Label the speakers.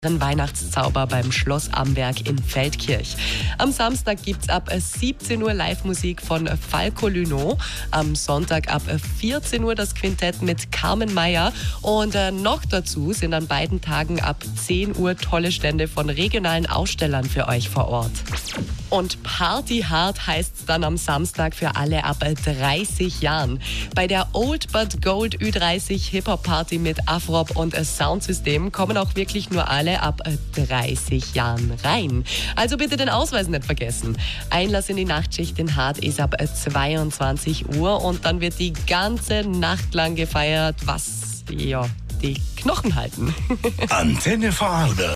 Speaker 1: Weihnachtszauber beim Schloss Amberg in Feldkirch. Am Samstag gibt's ab 17 Uhr Live-Musik von Falco Luno. Am Sonntag ab 14 Uhr das Quintett mit Carmen Meyer. Und noch dazu sind an beiden Tagen ab 10 Uhr tolle Stände von regionalen Ausstellern für euch vor Ort. Und Party Hard heißt's dann am Samstag für alle ab 30 Jahren. Bei der Old But Gold Ü30 Hip-Hop-Party mit Afrop und Soundsystem kommen auch wirklich nur alle ab 30 Jahren rein. Also bitte den Ausweis nicht vergessen. Einlass in die Nachtschicht in Hard ist ab 22 Uhr und dann wird die ganze Nacht lang gefeiert, was die Knochen halten.
Speaker 2: Antenne Vorarlberg.